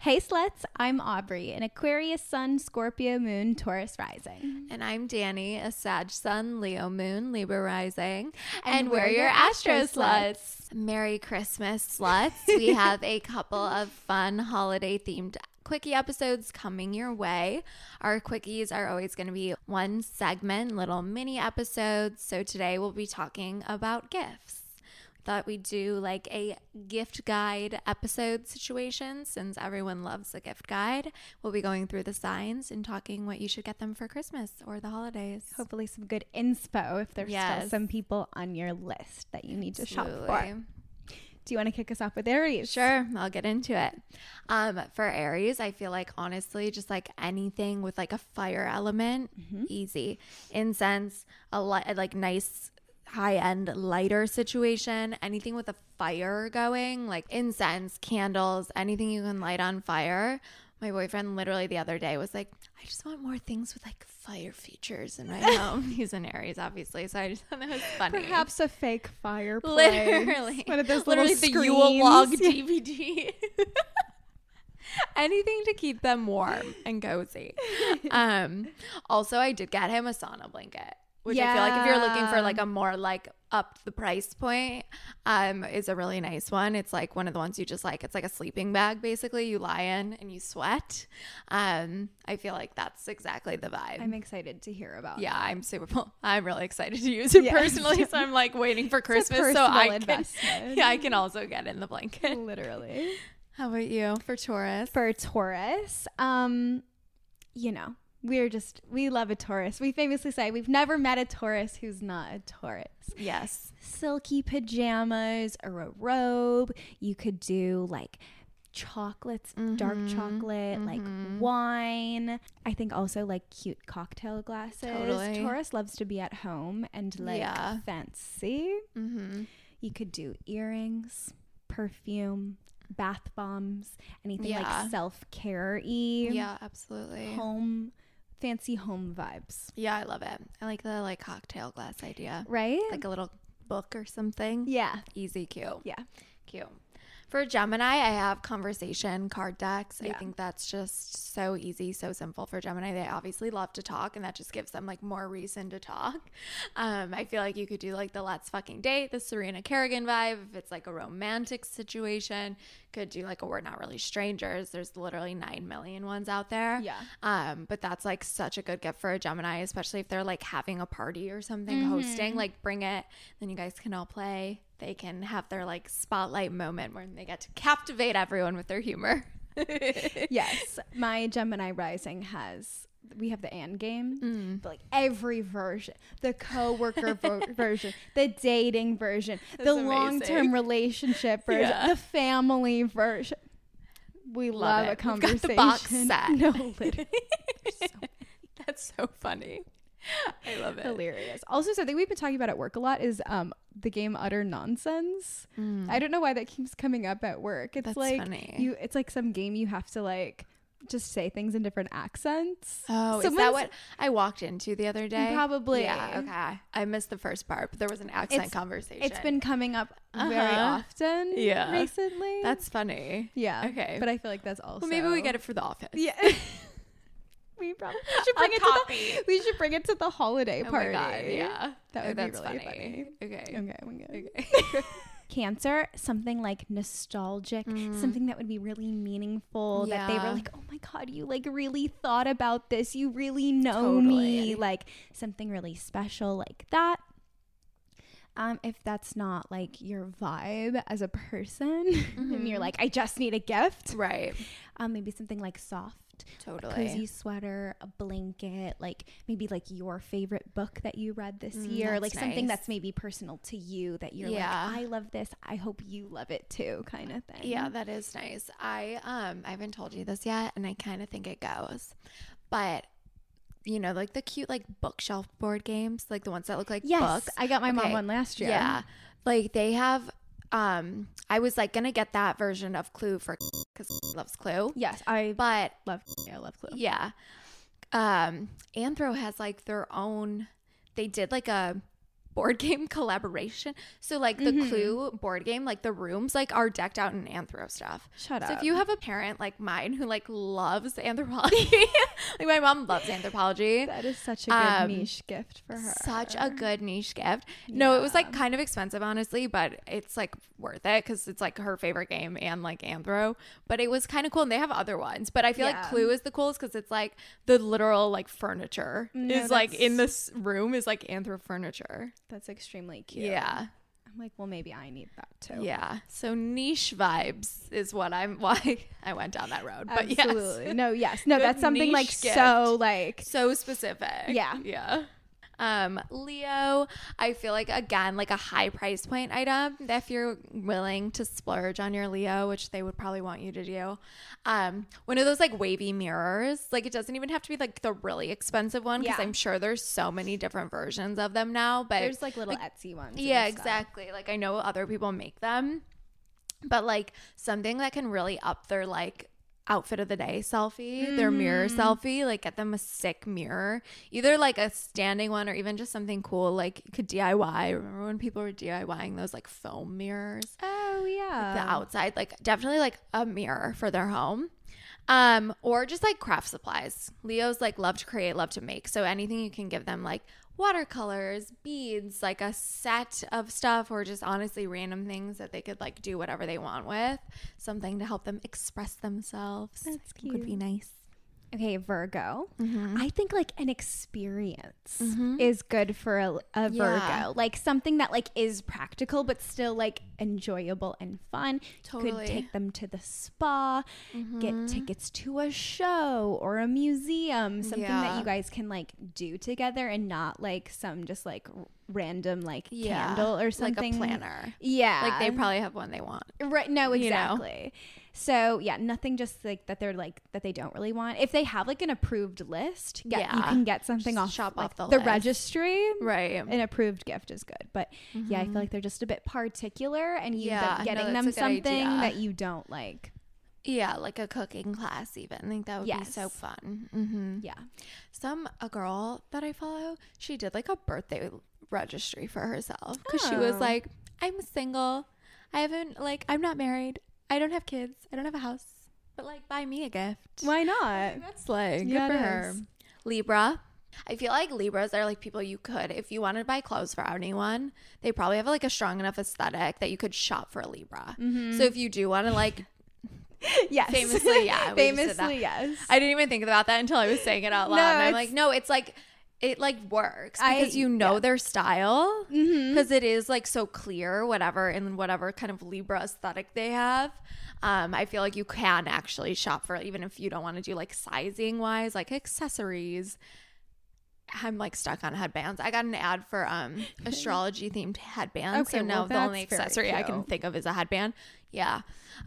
Hey sluts, I'm Aubrey, an Aquarius Sun, Scorpio Moon, Taurus Rising. And I'm Danny, a Sag Sun, Leo Moon, Libra Rising. And we're your Astro Sluts. Merry Christmas, sluts. We have a couple of fun holiday themed quickie episodes coming your way. Our quickies are always going to be one segment, little mini episodes. So today we'll be talking about gifts. Thought we'd do like a gift guide episode situation since everyone loves a gift guide. We'll be going through the signs and talking what you should get them for Christmas or the holidays. Hopefully some good inspo if there's still some people on your list that you need to shop for. Do you want to kick us off with Aries? Sure, I'll get into it. For Aries, I feel like honestly, just like anything with like a fire element, easy. Incense, like nice high-end lighter situation, anything with a fire going, like incense, candles, anything you can light on fire. My boyfriend literally the other day was like, I just want more things with like fire features in my home. He's an Aries, obviously, so I just thought that was funny. Perhaps a fake fireplace. Literally. One of those literally little the screens. Yule log DVD. Anything to keep them warm and cozy. Also, I did get him a sauna blanket. Which I feel like if you're looking for like a more like up the price point, is a really nice one. It's like one of the ones you just like, it's like a sleeping bag basically. You lie in and you sweat. I feel like that's exactly the vibe. I'm excited to hear about that. I'm really excited to use it personally. So I'm like waiting for Christmas so I can also get in the blanket. Literally. How about you for Taurus? For Taurus, we love a Taurus. We famously say we've never met a Taurus who's not a Taurus. Yes. Silky pajamas or a robe. You could do like chocolates, dark chocolate, like wine. I think also like cute cocktail glasses. Totally. Taurus loves to be at home and like fancy. You could do earrings, perfume, bath bombs, anything like self-care-y. Yeah, absolutely. Fancy home vibes. Yeah, I love it. I like the like cocktail glass idea. Right? Like a little book or something. Yeah. Easy, cute. Yeah. Cute. For Gemini, I have conversation card decks. Yeah. I think that's just so easy, so simple for Gemini. They obviously love to talk, and that just gives them like more reason to talk. I feel like you could do like the let's fucking date, the Serena Kerrigan vibe. If it's like a romantic situation, could do like a we're not really strangers. There's literally 9 million ones out there. Yeah. But that's like such a good gift for a Gemini, especially if they're like having a party or something, hosting, like bring it. Then you guys can all play. They can have their like spotlight moment where they get to captivate everyone with their humor. Yes. My Gemini rising we have the and game, but like every version, the coworker version, the dating version, the long-term relationship version, the family version. We love a conversation. We've got the box set. No, literally. That's so funny. I love it. Hilarious. Also, something we've been talking about at work a lot is the game Utter Nonsense. I don't know why that keeps coming up at work. It's like funny. It's like some game you have to like just say things in different accents. Oh, is that what I walked into the other day? Probably. Yeah, okay. I missed the first part, but there was an accent conversation. It's been coming up very often recently. That's funny. Yeah. Okay. But I feel like that's also... Well, maybe we get it for the office. Yeah. We probably should bring it to the holiday party. Oh my God, yeah. That would be really funny. Okay. Cancer, something like nostalgic, something that would be really meaningful, that they were like, oh my God, you like really thought about this. You really know me. Like something really special like that. If that's not like your vibe as a person and you're like, I just need a gift. Right. Maybe something like soft. Totally. A cozy sweater, a blanket, like maybe like your favorite book that you read this year, like something that's maybe personal to you that you're like, I love this, I hope you love it too, kind of thing. Yeah, that is nice. I haven't told you this yet, and I kind of think it goes, but you know, like the cute like bookshelf board games, like the ones that look like books. I got my mom one last year. Yeah, like they have. I was like gonna get that version of Clue for because loves Clue. Yes, I love Clue. Yeah. Anthro has like their own. They did like a board game collaboration. So like the Clue board game, like the rooms like are decked out in anthro stuff. Shut So up. if you have a parent like mine who like loves anthropology, like my mom loves anthropology. That is such a good niche gift for her. Such a good niche gift. No, it was like kind of expensive, honestly, but it's like worth it because it's like her favorite game and like anthro. But it was kind of cool, and they have other ones. But I feel like Clue is the coolest because it's like the literal like furniture is like in this room is like anthro furniture. That's extremely cute. Yeah. I'm like, well, maybe I need that too. Yeah. So niche vibes is why I went down that road. But absolutely. yes. No, Good that's something like niche so like so specific. Yeah. Yeah. Leo, I feel like again like a high price point item if you're willing to splurge on your Leo, which they would probably want you to do. One of those like wavy mirrors, like it doesn't even have to be like the really expensive one because I'm sure there's so many different versions of them now, but there's like little Etsy ones. Yeah, exactly. Like I know other people make them, but like something that can really up their like outfit of the day selfie, their mirror selfie, like get them a sick mirror, either like a standing one or even just something cool like you could DIY. Remember when people were DIYing those like foam mirrors? Oh yeah. Like the outside, like definitely like a mirror for their home. Or just like craft supplies. Leos like love to create, love to make. So anything you can give them, like watercolors, beads, like a set of stuff, or just honestly random things that they could like do whatever they want with. Something to help them express themselves. That's cute. Would be nice. Okay, Virgo. I think like an experience is good for a Virgo. Like something that like is practical but still like enjoyable and fun. Totally. You could take them to the spa, get tickets to a show or a museum, something that you guys can like do together and not like some just like random like candle or something. Like a planner. Yeah. Like they probably have one they want. Right. No, exactly. You know? So yeah, nothing just like that they're like that they don't really want. If they have like an approved list, you can get something just off shop like, off the list. registry. Right. An approved gift is good. But yeah, I feel like they're just a bit particular and you end up getting them something that you don't like. Yeah, like a cooking class even. I think that would be so fun. Yeah. A girl that I follow, she did like a birthday registry for herself because she was like, I'm single. I'm not married. I don't have kids. I don't have a house. But like, buy me a gift. Why not? That's like good for her. Libra. I feel like Libras are like people you could, if you wanted to buy clothes for anyone, they probably have like a strong enough aesthetic that you could shop for a Libra. So if you do want to like, yes, famously, yeah, famously, yes. I didn't even think about that until I was saying it out loud. And I'm like, no, it's like, it like works because their style because it is like so clear, whatever kind of Libra aesthetic they have. I feel like you can actually shop for, even if you don't want to do like sizing wise, like accessories. I'm like stuck on headbands. I got an ad for astrology themed headbands. Okay, so now the only accessory I can think of is a headband. Yeah.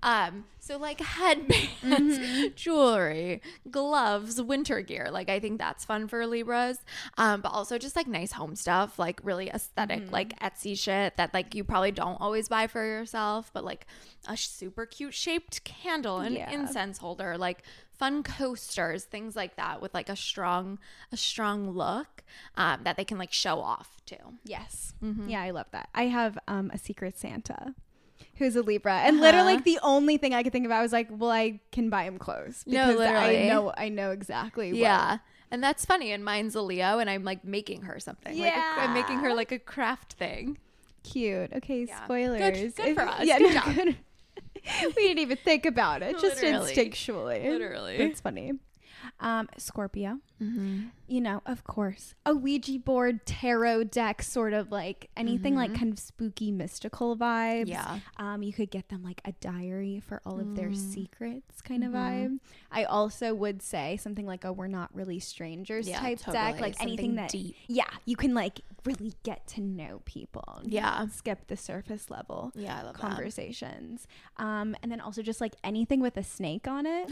So like headbands, jewelry, gloves, winter gear. Like I think that's fun for Libras. But also just like nice home stuff, like really aesthetic, like Etsy shit that like you probably don't always buy for yourself, but like a super cute shaped candle and incense holder, like fun coasters, things like that with like a strong look that they can like show off too. Yes. Yeah, I love that. I have a Secret Santa who's a Libra, and literally like the only thing I could think about was like, well, I can buy him clothes because I know exactly what. And that's funny, and mine's a Leo, and I'm like making her something. I'm making her like a craft thing. Cute. Okay, spoilers. Good for us. Yeah, good job. Good. We didn't even think about it. Just instinctually. Literally. That's funny. Scorpio. You know, of course, a Ouija board, tarot deck, sort of like anything like kind of spooky, mystical vibes. Yeah. You could get them like a diary for all of their secrets kind of vibe. I also would say something like a We're Not Really Strangers type deck, like something anything that deep. You can like really get to know people. Skip the surface level. I love conversations. And then also just like anything with a snake on it.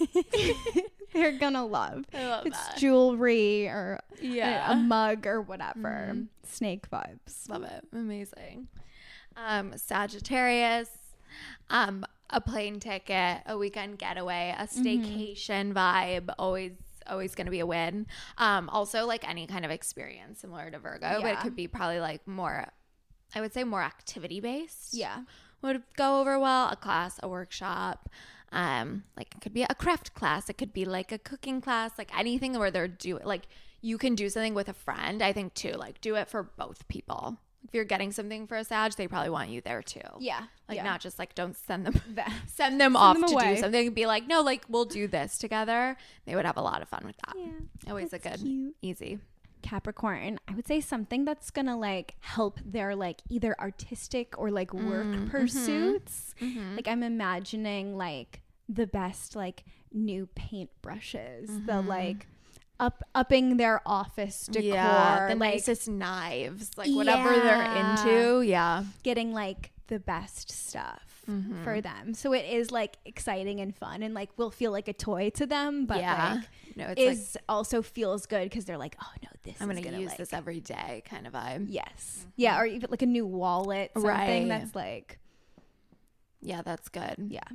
They're gonna love. I love it's that. Jewelry or a mug or whatever. Snake vibes. Love it. Amazing. Sagittarius, a plane ticket, a weekend getaway, a staycation vibe. Always always going to be a win. Also, like any kind of experience similar to Virgo, but it could be probably like more, I would say more activity based. Yeah. Would go over well. A class, a workshop. Like it could be a craft class. It could be like a cooking class, like anything where they're like you can do something with a friend. I think too, like do it for both people. If you're getting something for a Sag, they probably want you there too. Yeah. Like not just like don't send them off to do something. Be like, no, like we'll do this together. They would have a lot of fun with that. Yeah. Always a good, easy. Capricorn, I would say something that's gonna like help their like either artistic or like work pursuits. Like I'm imagining like the best like new paint brushes, the like upping their office decor, the like, nicest knives, like whatever they're into. Yeah, getting like the best stuff for them, so it is like exciting and fun and like will feel like a toy to them, but like no, it's like, also feels good because they're like, oh no, this I'm gonna use this every day kind of vibe. Yes. Yeah, or even like a new wallet, something that's like, yeah, that's good. Yeah.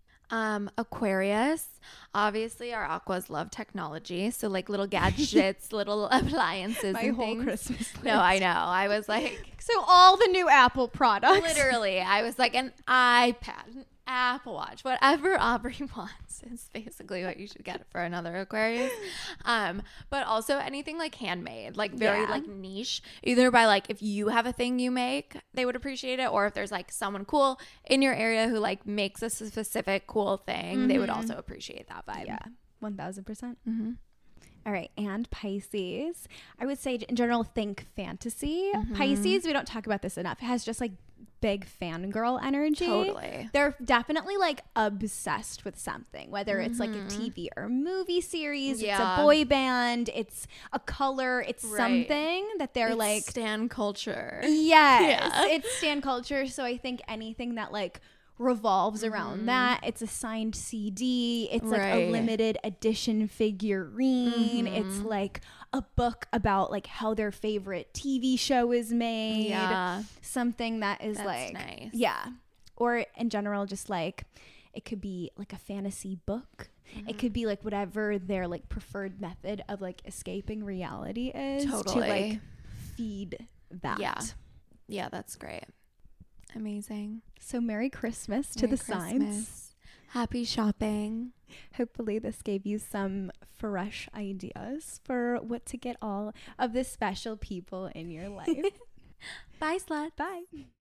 Aquarius, obviously our aquas love technology, so like little gadgets, little appliances. My whole Christmas list. No, I know. I was like, so all the new Apple products. Literally, I was like an iPad, an Apple Watch, whatever Aubrey wants is basically what you should get for another Aquarius. But also anything like handmade, like very like niche, either by like if you have a thing you make, they would appreciate it, or if there's like someone cool in your area who like makes a specific cool thing, they would also appreciate that vibe. Yeah, 1000%. All right, and Pisces, I would say in general, think fantasy. Pisces, we don't talk about this enough. It has just like big fangirl energy. Totally. They're definitely like obsessed with something, whether it's like a TV or movie series, it's a boy band, it's a color, it's something that they're like stan culture. Yes, it's stan culture. So I think anything that like revolves around that. It's a signed CD. It's like a limited edition figurine. It's like a book about like how their favorite TV show is made. Yeah. Something that is like nice. Yeah. Or in general, just like it could be like a fantasy book. It could be like whatever their like preferred method of like escaping reality is to like feed that. Yeah. Yeah, that's great. Amazing. So Merry Christmas to the signs. Happy shopping. Hopefully this gave you some fresh ideas for what to get all of the special people in your life. Bye, slut. Bye.